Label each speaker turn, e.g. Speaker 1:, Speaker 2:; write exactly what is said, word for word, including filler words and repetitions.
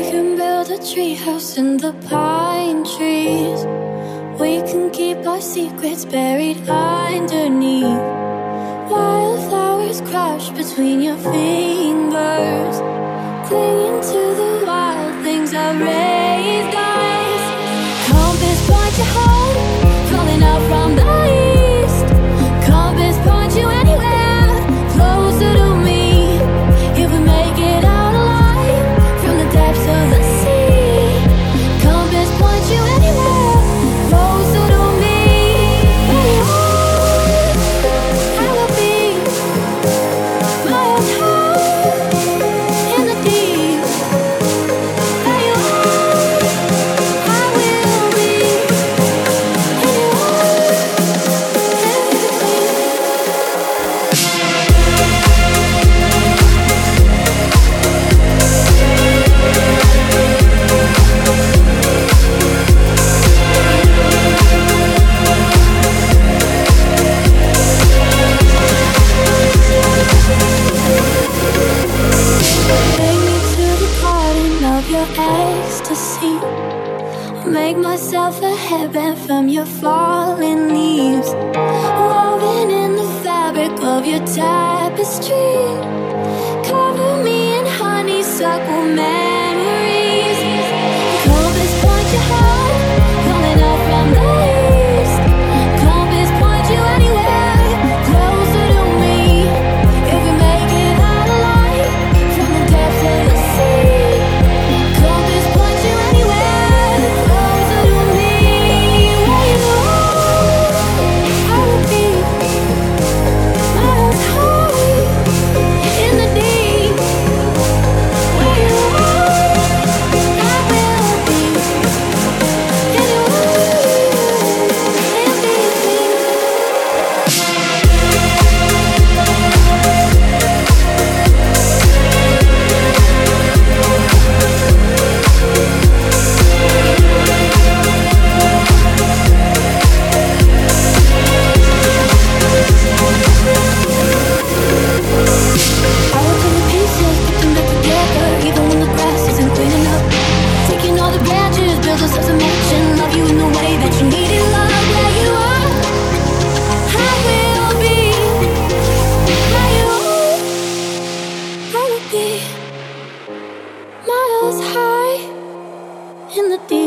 Speaker 1: can build a treehouse in the pine trees. We can keep our secrets buried underneath. Wildflowers crush between your fingers, clinging to the wild things I raised eyes. Compass point you home, calling out from the east. Compass point you anywhere, closer to me. If we make it out alive from the depths of the sea. Compass point you anywhere, closer to me. Where you are, I will be. Miles high in the deep. Where you are, I will be. Anywhere in between. Take me to the garden of your ecstasy. Make myself a headband from your falling leaves, woven in the fabric of your tapestry. Cover me in honeysuckle memories. Compass point your heart, calling out from the east. Compass point you anywhere, closer to me. If we make it out alive from the depths of the sea. Compass point you anywhere, closer to me. Where you are, I will be. Miles high in the deep. Where you are, I will be. Anywhere in between. I will turn the pieces, put them back together, even when the grass isn't green enough. Taking all the branches, build ourselves a mansion, love you in the way that you needed love. Where you are, I will be. Where you are, I will be. Miles high in the deep.